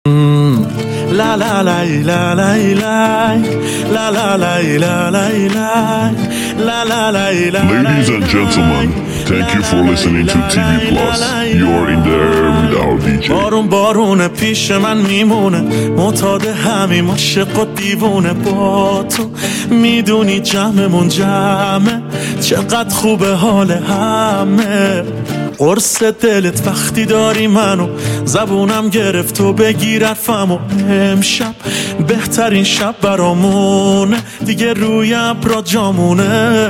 La la la la la la la la la la la la la la. Ladies and gentlemen, thank you for listening to TV Plus. You are in there with our DJ. بارون بارونه پیش من میمونه، معتاد همیم عاشق و دیوونه. با تو میدونی جمعمون جمعه، چقدر خوبه حال همه. قرص دلت وقتی داری منو، زبونم گرفت و بگیر حرفمو. امشب بهترین شب برامونه، دیگه روی ابرا جامونه.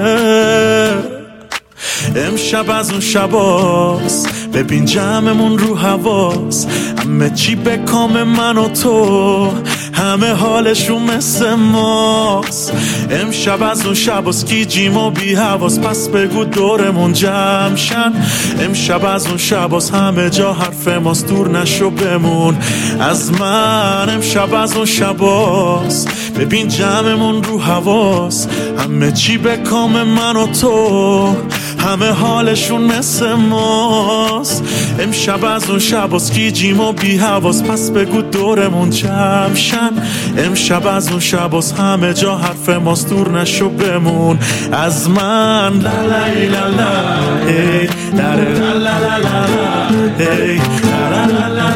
امشب از اون شباست، ببین جمعمون رو حواس. همه چی به کام من و تو، همه حالشون مثل ماست. امشب از اون شباست، گیجیم و بی حواس. پس بگو دورمون جمع شن. امشب از اون شباست، همه جا حرف ماست. دور نشو بمون از من. امشب از اون شباست، ببین جمعمون رو حواس. همه چی به کام من و تو، همه حالشون مثل ماست. امشب از اون شباست، گیجیم و بی حواس. پس بگو دورمون جمع شن. امشب از اون شباست، همه جا حرف ماست. دور نشو بمون از من. لا لا لا لا ای لا لا لا لا ای لا لا لا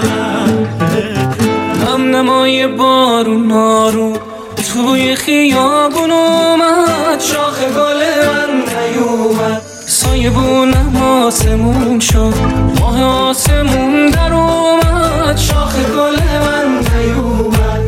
لا. هم نمای بارون نارو توی خیابون اومد، شاخ گل من نیومد. سایبونم آسمون شد، ماه آسمون در اومد. شاخ گل من نیومد.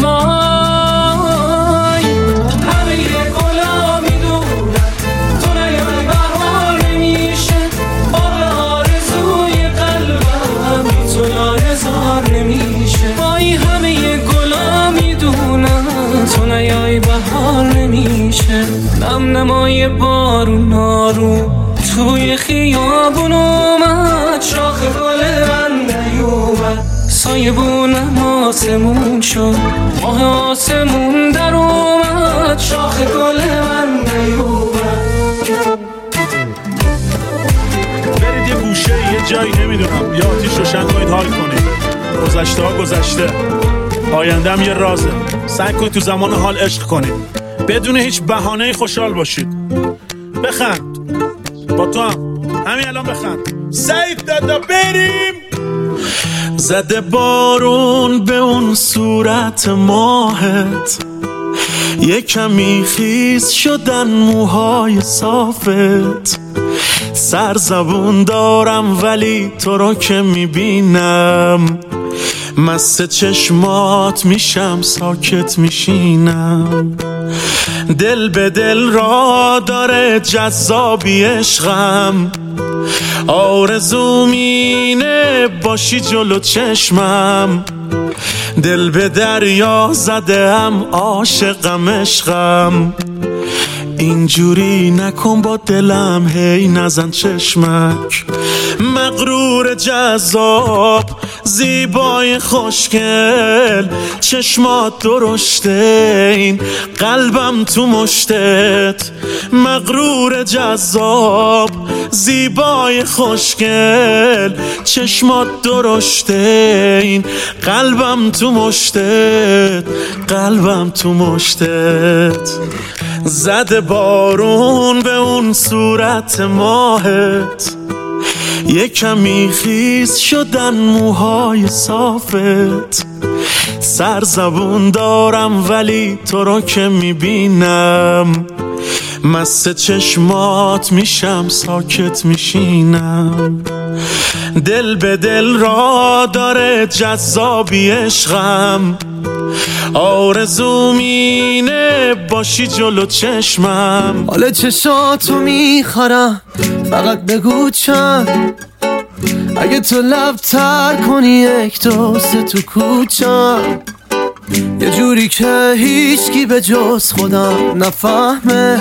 وای همه یه گلا میدونن تو نیای بهار نمیشه. آب آرزوی قلبم بی تو یارزار نمیشه. وای همه یه گلا میدونن تو نیای بهار نمیشه. نم نمای بارون نارو توی خیابون اومد، شاخ گل من نیومد. سایبونم آسمون شد، ماه آسمون در اومد. شاخ گل من نیومد. برید یه گوشه یه جایی نمیدونم، یا آتیش روشن کنید حال کنید. گذشته ها گذشته، آیندهم یه رازه. سعی کنید تو زمان حال عشق کنید، بدون هیچ بهانه‌ای خوشحال باشید. بخند، با تو هم همین الان بخند. سعید دادا بریم. زده بارون به اون صورت ماهت، یه کمی خیس شدن موهای صافت. سرزبون دارم ولی تو رو که میبینم، مست چشمات میشم ساکت میشینم. دل به دل را داره جذابی عشقم، آرزوم اینه باشی جلو چشمم. دل به دریا زدم عاشقم عشقم. اینجوری نکن با دلم، هی نزن چشمک. مغرور جذاب زیبای خوشگل، چشمات درشته این قلبم تو مشتت. مغرور جذاب زیبای خوشگل، چشمات درشته این قلبم تو مشتت. قلبم تو مشتت. زده بارون به اون صورت ماهت، یه کمی خیس شدن موهای صافت. سرزبون دارم ولی تو رو که میبینم، مست چشمات میشم ساکت میشینم. دل به دل را داره جذابی عشقم، آرزوم اینه باشی جلو چشمم. حال چشاتو میخورم، فقط بگو چند. اگه تو لب تر کنی یک دو سه تو کوچم، یه جوری که هیچکی به جز خودم نفهمه.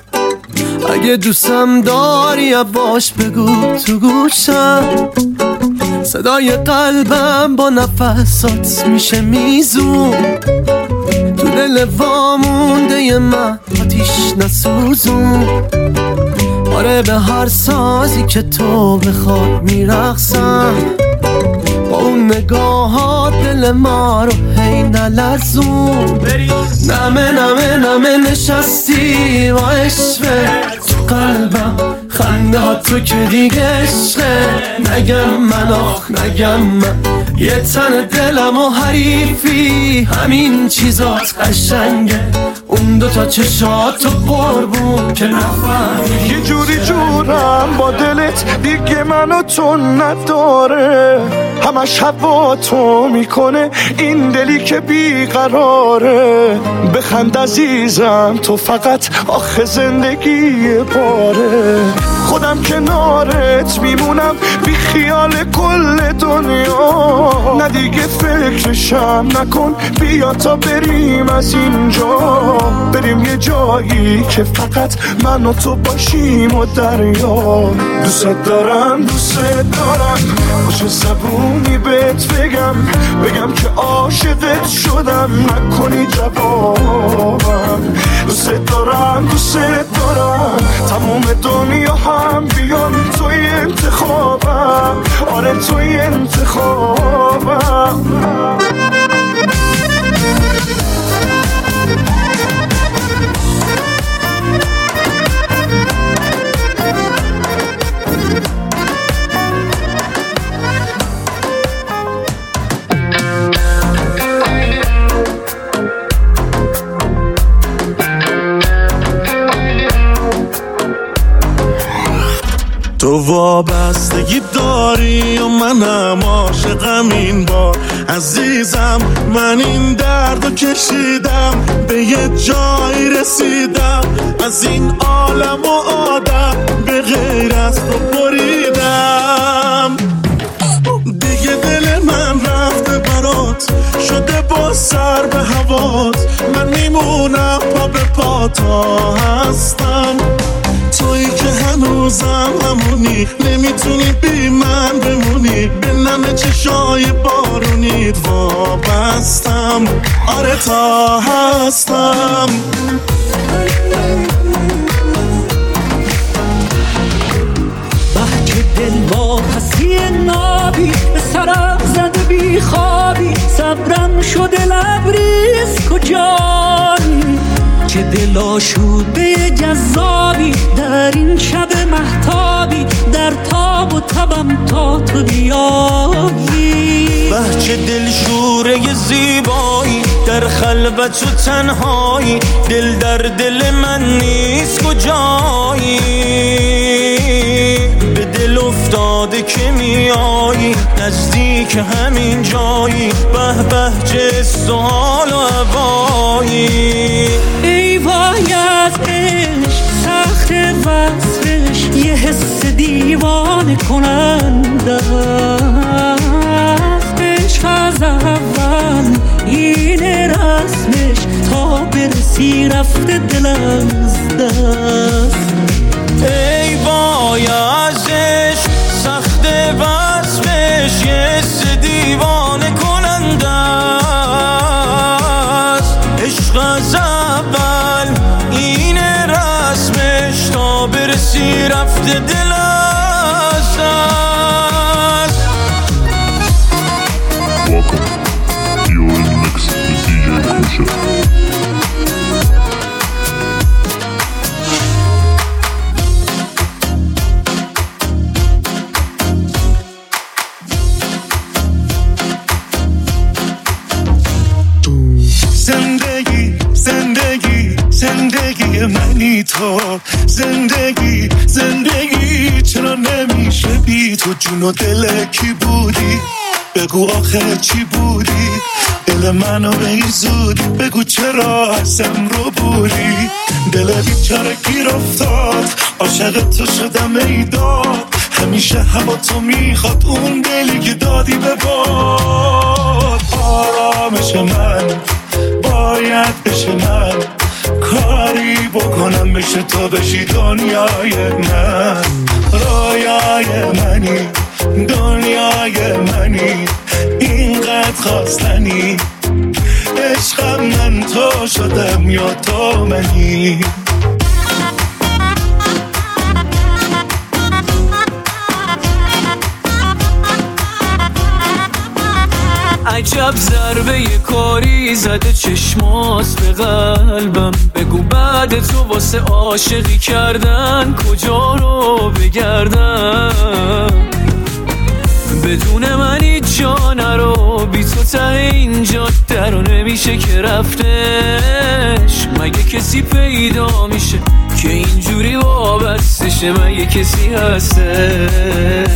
اگه دوستم داری باش بگو تو گوشم. صدای قلبم با نفسات میشه میزون، تو دل وامونده من آتیش نسوزون. آره به هر سازی که تو بخوای میرقصم. با اون نگاهات دل ما رو هی نلرزون. نمه نمه نمه نشستی با عشقه تو قلبم، خنده ها تو که دیگه عشقه. نگم من آخ نگم من، یه تن دلم و حریفی، همین چیزات قشنگه. اون دوتا چشات و قربون که نفهمی. یه جوری جورم با دلت دیگه منو تو نداره، همش هوا تو میکنه این دلی که بیقراره. بخند عزیزم تو فقط آخه زندگی باره. خودم کنارت میمونم بی خیال کل دنیا. نه دیگه فکرشم نکن، بیا تا بریم از اینجا، بریم یه جایی که فقط من و تو باشیم و دریا. دوست دارم دوست دارم، با چه زبونی بهت بگم که عاشقت شدم، نکنی جوابم. دوست دارم تموم دنیا هم بیان توی انتخابم، آره توی انتخابم. تو وابستگی داری و منم عاشقم این بار. عزیزم من این دردو کشیدم، به یه جایی رسیدم، از این عالم و آدم به غیر از تو بریدم. دیگه دل من رفته برات، شده با سر به هوات. من میمونم پا به پا تا هستم، تویی که هنوزم همونی، نمیتونی بی من بمونی. به نم چشای بارونیت وابستم، آره تا هستم. بحک دل با پسی نابی، به سرم زده بی خوابی. صبرم شده لبریز کجایی، چه دل آشوده جذابی در این شب مهتابی. در تاب و تبم تا تو بیایی. بچه دل شوره زیبایی، در خلوت و تنهایی. دل در دل من نیست کجایی، به دل افتاده که میایی، نزدیک همین جایی. به به چه سوال و هوایی. ای وای از عشق سخت وصفش، یه حس دیوانه کننده است. عشق از اول این رسمش، تا برسی رفته دل از دست. ای وای از عشق سخت وصفش، یه حس دیوانه کننده است. عشق از اول این رسمش، تا برسی رفته دل از دست. Welcome. You're in the mix with DJ Kusha. زندگی منی تو، زندگی چرا نمیشه بی تو؟ جون و دل کی بودی؟ بگو آخه چی بودی؟ دل منو بیزودی، بگو چرا ازم رو بودی؟ دل بیچاره گیر افتاد، عاشق تو شدم ای داد. همیشه هوا تو میخواد، اون دلی که دادی به باد. آرامش من باید بشه من، کاری بکنم بشه تو بشی دنیای من. رویای منی، دنیای منی، اینقدر خواستنی. عشقم من تو شدم یا تو منی. عجب ضربه یه کاری زده چشماست به قلبم. بگو بعد تو واسه عاشقی کردن کجا رو بگردم. بدون من هیچ جا نرو، بی تو ته این جاده رو نمیشه که رفتش. مگه کسی پیدا میشه که اینجوری وابستشه؟ مگه کسی هستش؟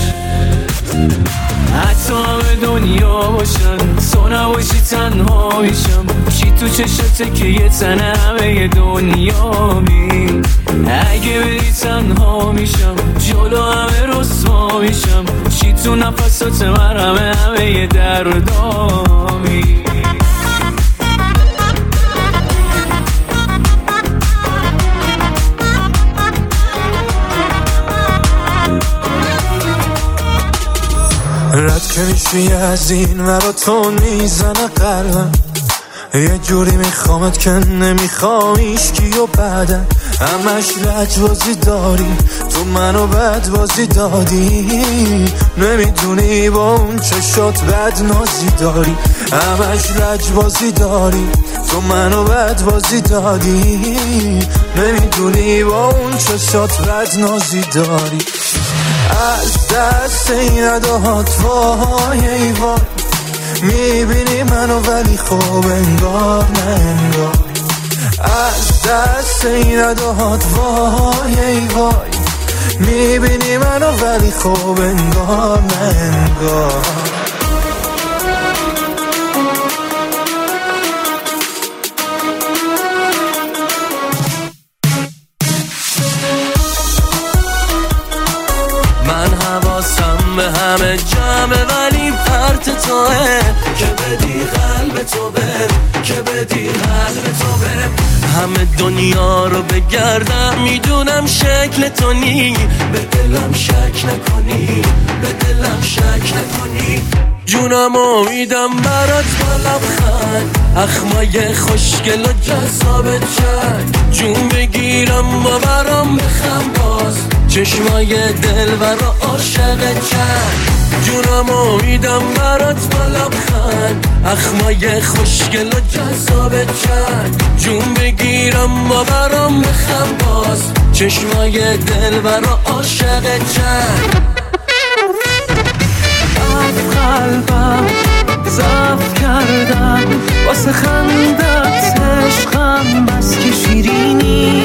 حتی همه دنیا باشن تو نباشی تنها میشم. چی تو چشته که یه تنه همه دنیا می. اگه بری تنها میشم جلو همه رسوا میشم. چی تو نفسات من همه دردامی. رد که میشی از این مرا تو میزنه قلبم. یه جوری میخوامت که نمیخوام ایشکی و بعدم. همش لجبازی داری تو منو بد بازی دادی. نمیدونی با اون چشات بد نازی داری. همش لجبازی داری تو منو بد بازی دادی. نمیدونی با اون چشات بد نازی داری. از دست این ادهات وای ای وای. میبینی منو ولی خوب انگار نه انگار. از دست این ادهات وای ای وای. میبینی منو ولی خوب انگار نه انگار. به همه جمعه ولی پرت توه که بدی قلب تو بره. که بدی قلب تو بره. همه دنیا رو بگردم میدونم شکل تو نی. به دلم شک نکنی، به دلم شک نکنی. جونم امیدم برات با لبخند. اخمای خوشگل و جذاب چند. جون بگیرم و برام بخم باز. چشمای دلبر و عاشق چند. جونم امیدم برات با لبخند. اخمای خوشگل و جذاب چند. جون بگیرم و برام بخم باز. چشمای دلبر و عاشق چند. از قلبم ضعف کردم واسه خندت عشقم. بس که شیرینی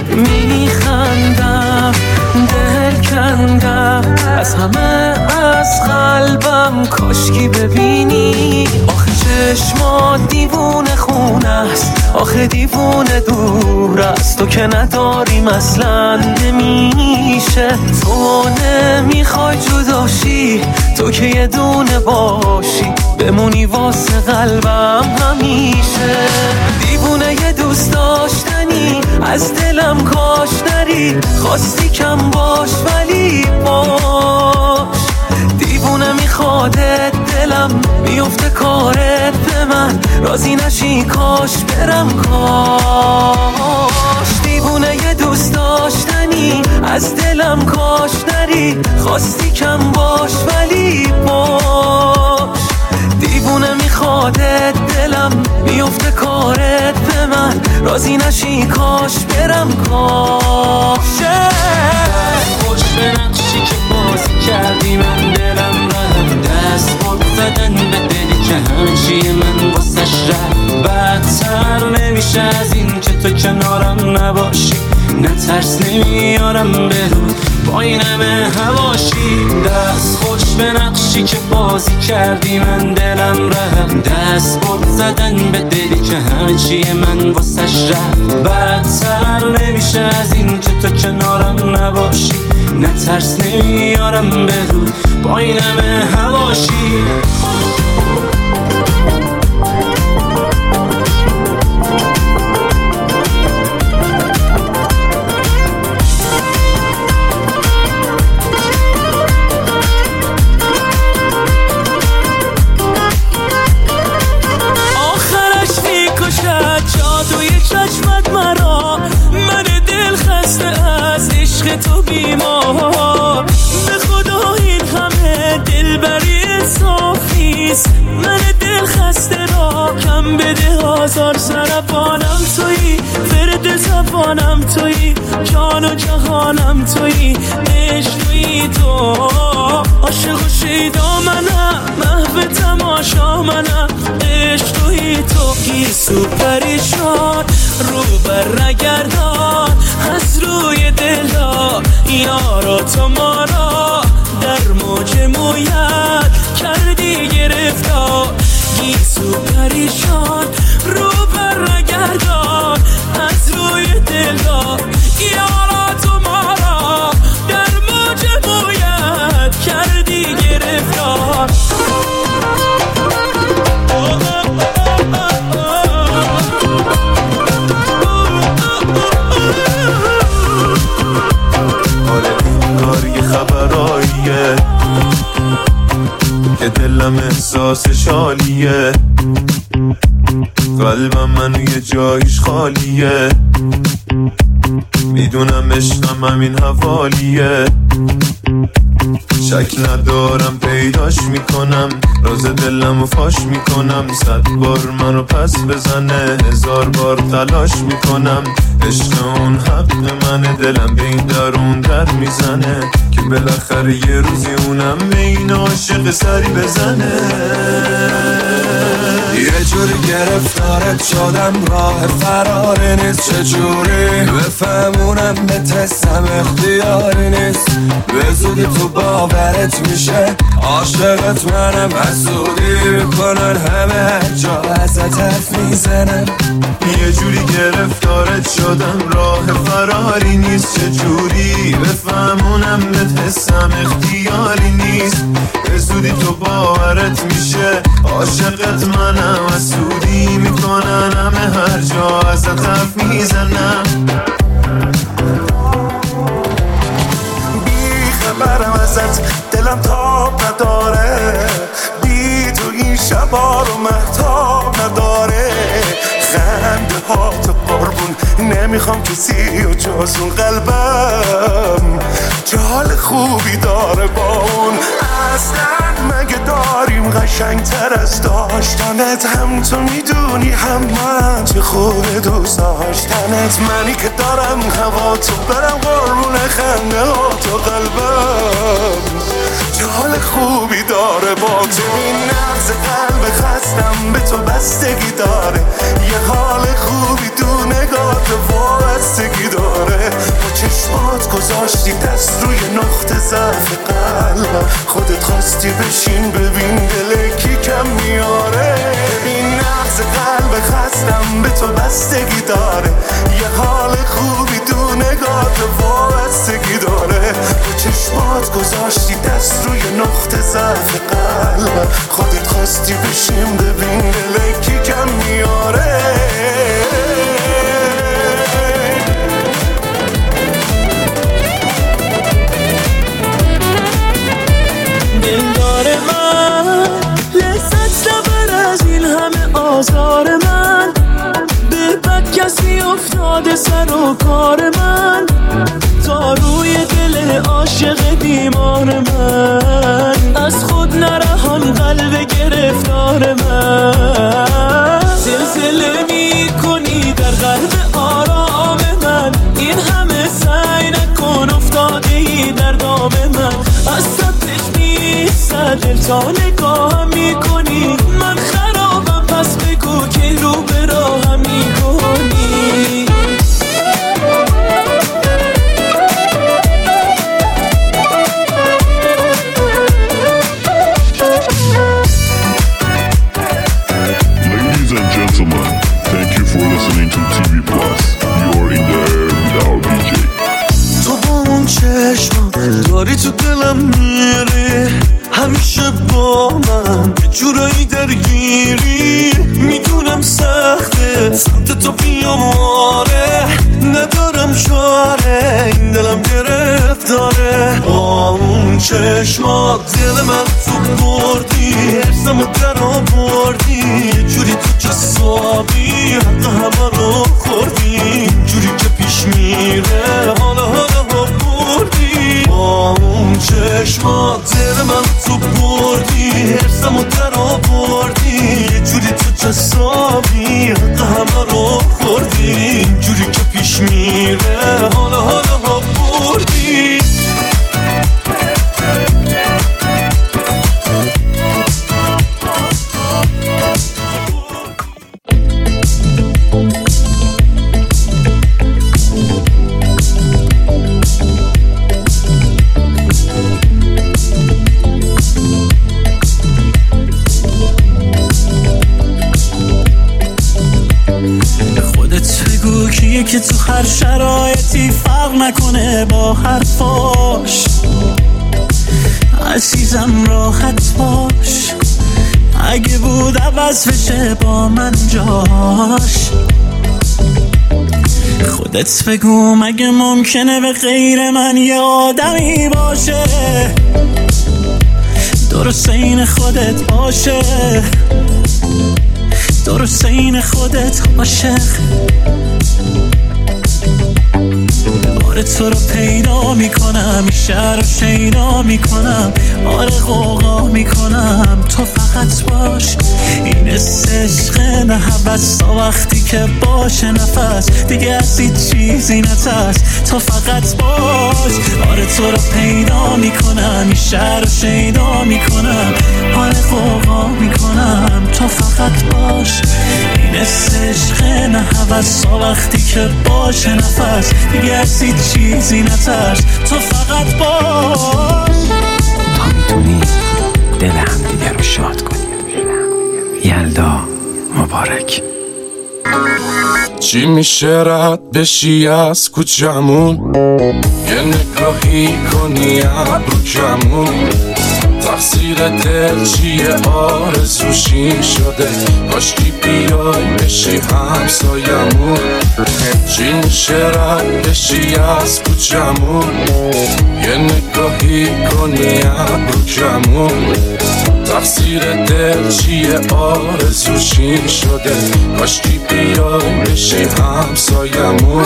میخندم دل کندم از همه از قلبم. کاشکی ببینی آخه چشما دیوونه خونه است. آخه دیوونه دور است. تو که نداریم اصلا نمیشه. تو نمیخوای جداشی. تو که یه دونه باشی بمونی واسه قلبم همیشه. دیوونه یه دوست داشتنی از دلم کاش نری. خواستی کم باش ولی باش. دیوونه میخوادت دلم میفته کارت به من. راضی نشی کاش برم کاش. دیوونه یه دوست داشتنی از دلم کاش نری. خواستی کم باش ولی باش. دیوونه میخوادت دلم میفته کارت به من. راضی نشی کاش برم کاش. خوش به نقشی که بازی کردی من دلم رفت. دست خود زدن به دلی که همچی من واسش رفت. بدتر نمیشه از این که تو کنارم نباشی. نه ترس نمیارم برو با این همه هواشی. دست خوش به نقشی که بازی کردی من دلم رفت. دست خود زدن به دلی که همچی من واسش رفت. بدتر نمیشه از این که تو کنارم نباشی. نه ترس نمیارم برو با این همه هواشی. چشمت مرا من دل خسته از عشق تو بیمار. به خدا این همه دل بری صافی بده آزار سربانم تویی، فرد زبانم تویی، جان و جهانم تویی، عشق تویی تو، عاشق و شیدا منم، محو تماشا منم، عشق تویی تو. گیسو پریشان رو بر نگردان از روی دلها، یارا تو ما را در موج مویت کردی گرفتار. گیسو پریشان رو بر نگردان از روی دلها، یارا تو ما را در موج مویت کردی گرفتار. خبراییه که دلم احساسش عالیه، قلبم منو یه جایش خالیه، میدونم عشقم همین حوالیه، شک ندارم پیداش میکنم، راز دلمو فاش میکنم، 100 بار منو پس بزنه 1000 بار تلاش میکنم، عشق اون حق منه، دلم به این درون در میزنه که بالاخره یه روزی اونم به این عاشق سری بزنه. یه جوری گرفتارت شدم راه فراری نیست، چجوری بفهمونم بترسم اختیاری نیست، به زودی تو باورت میشه عاشقت منم، حسودی میکنن همه هر جا ازت حرف میزنن. یه جوری گرفتارت شدم راه فراری نیست، چجوری بفهمونم بترسم اختیاری نیست، به زودی تو باورت میشه عاشقت منم، حسودی میکنن همه هر جا ازت حرف میزنم. بی خبرم ازت دلم تاب نداره، بی تو این شبا رو مهتاب نداره، خنده ها تو قربون نمیخوام کسی و جز اون قلبم چه حال خوبی داره با اون. اصلا مگه داریم قشنگ تر از داشتنت، هم تو میدونی هم من چه خوبه دوست داشتنت، منی که دارم هوا تو برم قربون خنده ها تو قلبم چه حال خوبی داره با تو. این نبض قلب خستم به تو بستگی داره، یه حال خوبی تو نگاه تو وابستگی داره، با چشمات گذاشتی دست روی نقطه ضعف قلبم، خودت خواستی بشین ببین دل کی کم میاره. این نبض قلب خستم به تو بستگی داره، یه حال خوبی تو نگاه تو وابستگی داره، با چشمات گذاشتی دست روی نقطه ضعف قلبم، خودت خواستی بشین ببین دل کی کم میاره. دلدار من لذت نبر از این همه آزار من، به بد کسی افتاده سر و کار من، تا روی دل عاشق بیمار من، از خود نرهان قلب گرفتار من، زلزله میکنی در قلب آرام من، این همه سعی نکن افتاده ای در دام من، از سبتش نیست دل تا نگاهم میکنی، من خرابم پس بگو که رو به راهم میکنی. Ladies and gentlemen, thank you for listening to TV Plus. You're in the air with our DJ. تو با اون چشم داری تو دلم میری، همیشه با من یه جورایی درگیری، میدونم سخته سمت تو بیام آره، ندارم چاره این دلم گرفتاره، با اون چشمات دل من تو بردی، ارزمو در آوردی، یه جوری تو جسابی حق همه رو خوردی، جوری که پیش میره حالا بردی، با اون چشمات دل من تو بردی، ارزمو در آوردی، یه جوری تو حسابی همه رو خوردی، جوری که پیش میره حالا بردی. که تو هر شرایطی فرق نکنه با حرفاش، عزیزم راحت باش، اگه بود عوض بشه با من جاش. خودت بگو مگه ممکنه به غیر من یه آدمی باشه درست این خودت باشه، درست این خودت عاشق. آره تو رو پیدا میکنم، این شهر رو شیدا میکنم، آره غوغا میکنم، تو فقط باش. این عشق نه هوس تا وقتی که باشه نفس دیگه از هیچ چیزی نترس، تو فقط باش. آره تو رو پیدا میکنم، این شهر رو شیدا میکنم، آره غوغا میکنم، تو فقط باش. این عشق نه هوس تا وقتی که باشه نفس دیگه از هیچ چیزی نترس، تو فقط باش. تا میتونی دل هم دیگه رو شاد کنی. یلدا مبارک. چی میشه رد بشی از کوچمون، یه نگاهی کنی ابرو کمون، تقصیر دل چیه آرزوشی شده، کاشکی بیای بشی همسایمون. چی میشه رد بشی از کوچمون، یه نگاهی کنی ابرو کمون، تقصیر دل چیه آرزوشی شده، کاشکی بیای بشی همسایمون.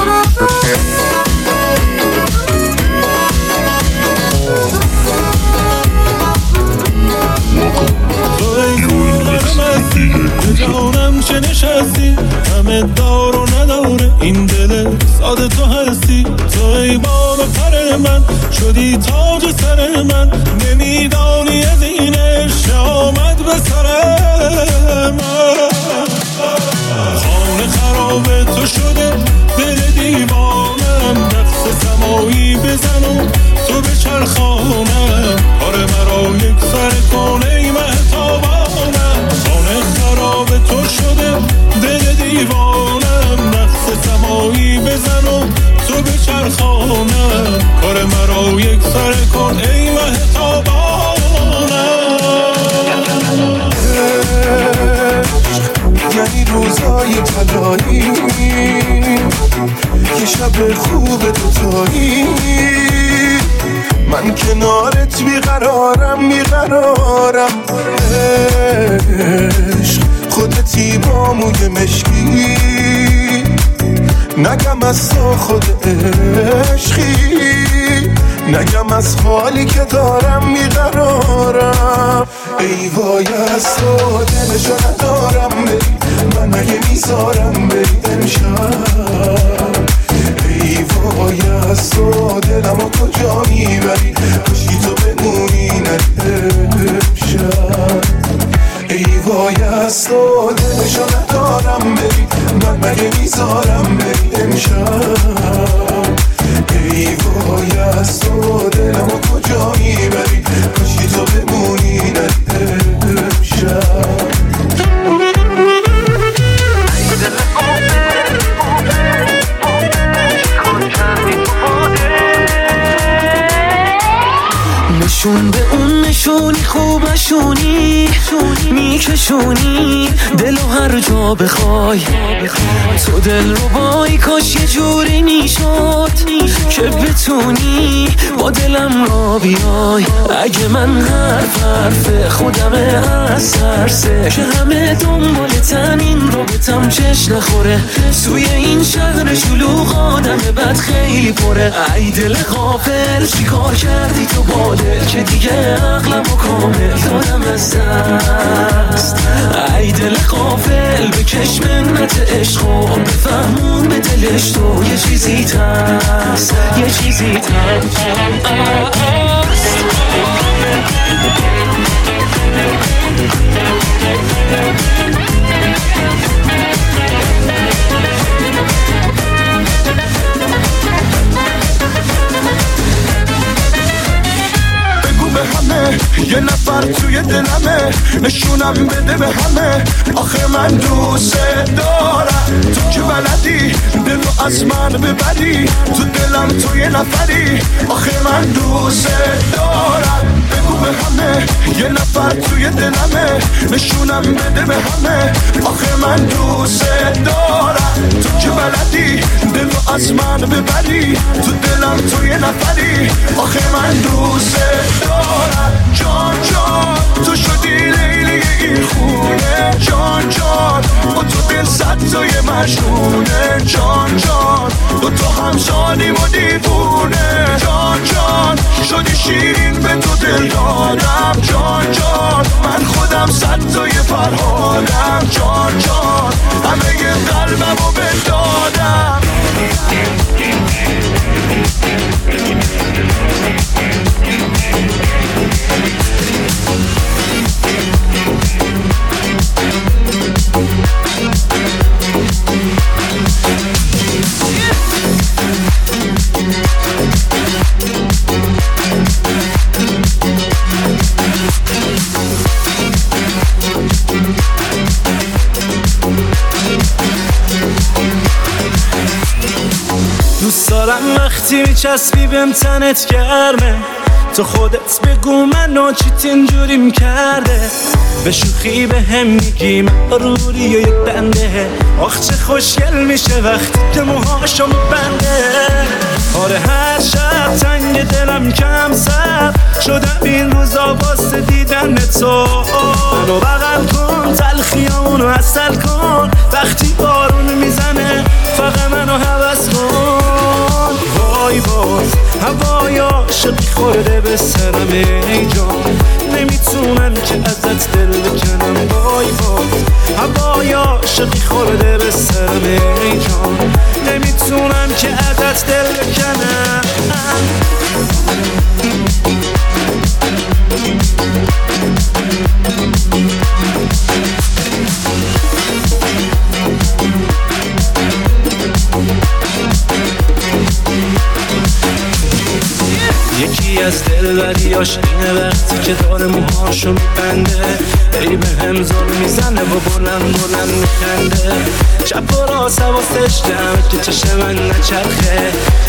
جانم چه نشستی، همه دار و نداره این دل ساده تو هستی. تو ای بال و پر من شدی تاج سر من، نمیدانی از این عشق آمد به سر من. خانه خراب تو شده دل دیوانم، رقص سمایی بزن و تو به چرخانم، آره مرا یک سر کن ای مهتابانم. خانه خراب تو شده دل دیوانم، رقص سمایی بزن و تو به چرخانم، کار مرا یک سر کن ای مهتابانم. یعنی روزای طلایی، یه شب خوب دوتایی، من کنارت بیقرارم عشق خودتی با موی مشکی، نگم از تو خود عشقی، نگم از حالی که دارم بیقرارم. ای وای از تو دلشو ندارم بری، من مگه میذارم بری امشب. ای وای از تو دلمو کجا میبری، کاشکی تو بمونی امشب. ای وای از تو دلشو ندارم بری، من مگه میذارم بری امشب. ای وای از تو دلمو کجا میبری، کاشکی تو بمونی امشب. نشون به اون نشونی خوبشونی، میکشونی دلو هر جا بخوای، تو دل رو بای کاش یه جوری میشد که بتونی با دلم را بیای. اگه من حرف خودمه از ترسه که همه دنبالتن این رو بتن حواسم چش نخوره توی این شهر شلوغ آدم بد خیلی پره. ای دل غافل چی کار کردی تو باده که دیگه عقلمو کامل دادم از دست. ای دل غافل بکش منت عشق و بفهمون به دلش تو یه چیزی هست، یه چیزی هست. بگو به همه یه نفر توی دلمه، نشونم بده به همه آخه من دوست دارم. تو که بلدی دلو از من ببری، تو دلم تو یه نفری آخه من دوست دارم. بگو به همه یه نفر توی دلمه، نشونم بده به همه آخه من دوست دارم. تو که بلدی دلو از من ببری، تو دلم تو یه نفری آخه من دوست دارم. جان جان تو شدی لیلی این خونه، جان جان با تو دل صد تای مجنونه. جان جان با تو هم شادیم و دیوونه. جان جان شدی شیرین به تو دل دادم. جان جان من خودم صد تای فرهادم. جان جان همه قلبمو بدادم. دوست دارم وقتی میچسبی بهم تنت گرمه، تو خودت بگو منو چیت اینجوریم کرده. به شوخی به هم میگی من روری و یک بنده، آخ چه خوشگل میشه وقتی که موهاشو میبنده. آره هر شب تنگ دلم کم سر شدم این روزا واسه دیدن تو. منو بغل کن تلخیامونو عسل کن، وقتی بارون میزنه فقط منو هوس کن. وای باز هوای عاشقی خورده به سرم ای جان، نمیتونم که ازت دل بکنم. وای باز هوای عاشقی خورده به سرم ای جان، نمیتونم که ازت دل بکنم. یکی از دلبریاش اینه وقتی که داره موهاشو میبنده، ای به هم زل میزنه و بلند بلند میخنده. شب و راست حواسش جمعه که چشم من نچرخه.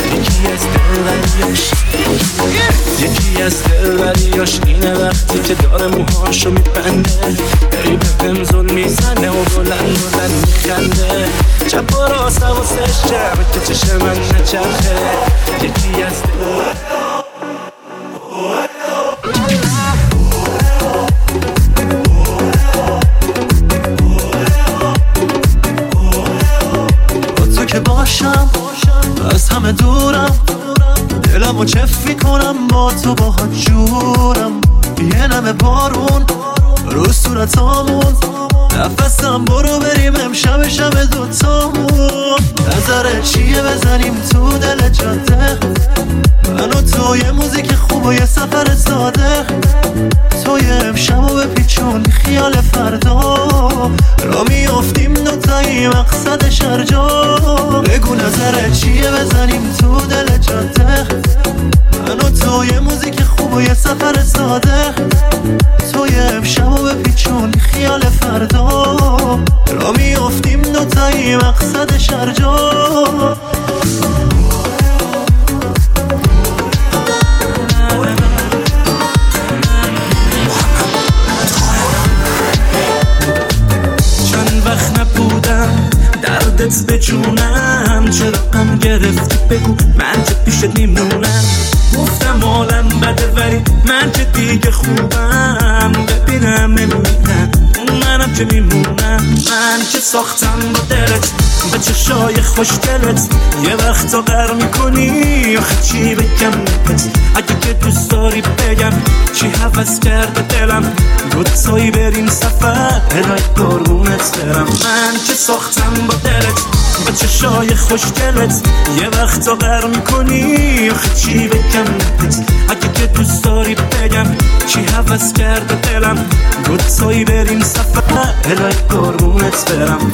یکی از دلبریاش اینه وقتی که داره موهاشو میبنده، ای به هم زل میزنه و بلند بلند میخنده. شب و راست حواسش جمعه که چشم من نچرخه. یکی از که باشم از همه دورم، دلمو چف میکنم با تو باهات جورم. یه نمه بارون رو صورتامون، نفسم برو بریم امشب شب دوتامون. نظرت چیه بزنیم تو دل جاده، من و تو یه موزیک خوب و یه سفر ساده. تو یه امشبو بپیچون خیال فردا، را میافتیم دوتایی مقصد شرجا. بگو نظرت چیه بزنیم تو دل جاده، من و تو یه موزیک خوب و یه سفر ساده. تو یه امشبو بپیچون خیال فردا، را میافتیم دوتایی مقصد شرجا. دردت به جونم، چرا غم گرفتی بگو من چه پیشت میمونم. گفتم حالم بده ولی من چه دیگه خوبم، ببینم نمیدن منم که میمونم، من که ساختم با دلت، به چشای خوشگلت یه وقتا غر میکنی. آخه چی بگم بهت، اگه که دوست داری بگم چی هوس کرده دلم، دوتایی بریم سفر الهی قربونت برم. من که ساختم با دلت، به چشای خوشگلت یه وقتا غر میکنی. آخه چی بگم بهت، اگه که دوست داری بگم چی هوس کرده دلم، دوتایی بریم سفر الهی قربونت برم.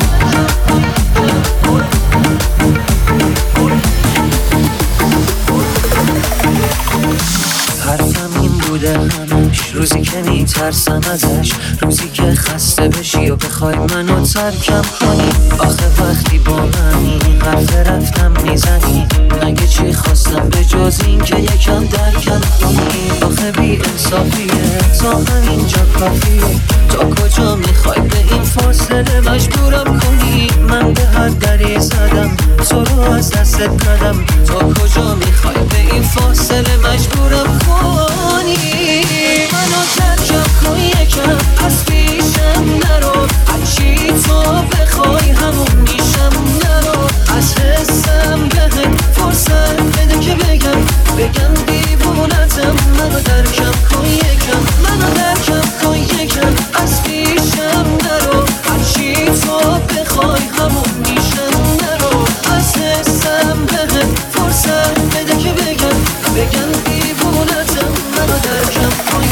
حرفم این بوده همش، روزی که میترسم ازش، روزی که خسته بشی و بخوای منو ترکم کنی. آخه وقتی با منی حرف رفتم میزنی، مگه چی خواستم به جز این که یکم درکم کنی. آخه بی انصافیه تا همینجا کافیه، تا کجا میخوای به این فاصله مجبورم کنی. من به هر دری زدم تو رو از دستت ندم، تا کجا میخوای به این فاصله مجبورم کنی. منو ترکم کن یکم از پیشم نرو، هرچی تو بخوای همون میشم نرو. از حسم بهت فرصت بده که بگم دیوونتم. منو ترکم کن یکم، منو ترکم کن یکم از پیشم نرو، هرچی تو بخوای همون میشم نرو. از حسم بهت فرصت بده که بگم دیوونتم. منو ترکم کن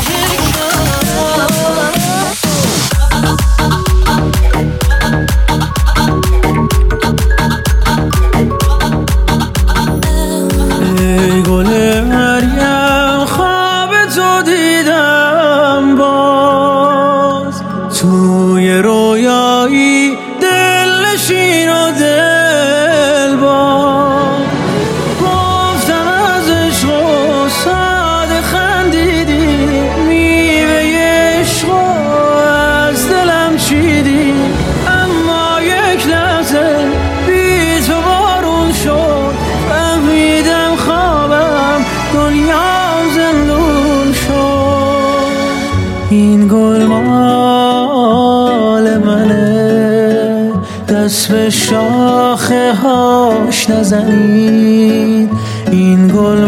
ای گل مریم خواب تو دیدم باز، توی رویایی دلنشین و دلباز. گفتم از عشق و ساده خندیدی، میوه عشق از دلم چیدی. اما یک لحظه بی تو بارون شد، فهمیدم خوابم دنیام زندون شد. این گل مال منه، دست به شاخه هاش نزنید. این گل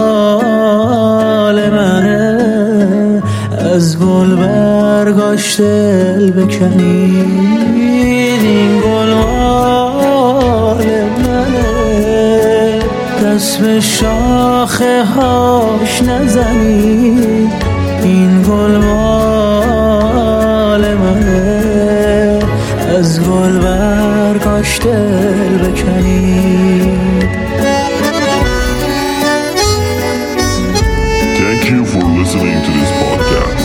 مال منه، از گل برگاش دل بکنید. این گل مال منه، دست به شاخه هاش نزنید. این گل مال منه، از گل برگاش دل بکنید. Thank you for listening to this podcast.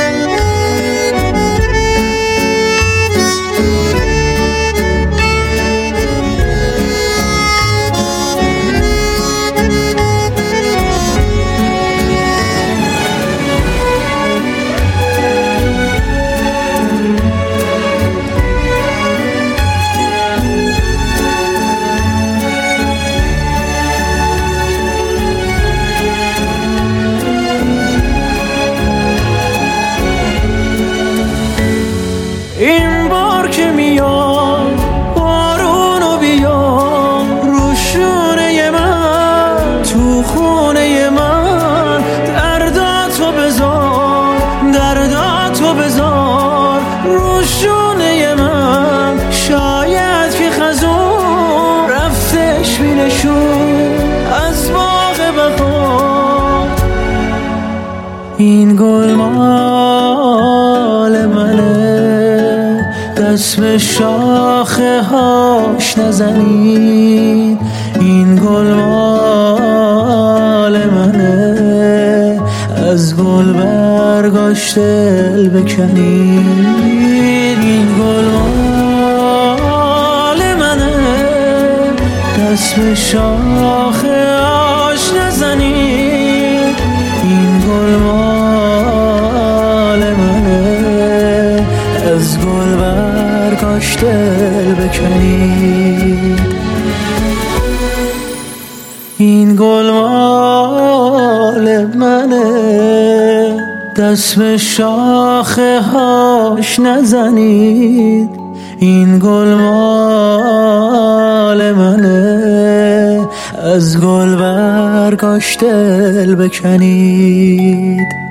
این بار که میام بارونو بیام رو شونه من، تو خونه من درداتو بذار رو شونه من. شاید که خزون رفتش بینشون از باغ بهار. این گل مال منه، دست به شاخه هاش نزنید. این گل مال منه، از گل برگاش دل بکنید. این گل مال منه، دست به شاخه هاش نزنید. این گل مال منه، از گل برگاش دل بکنید. این گل مال منه، دست به شاخه هاش نزنید، این گل مال منه، از گل برگاش دل بکنید.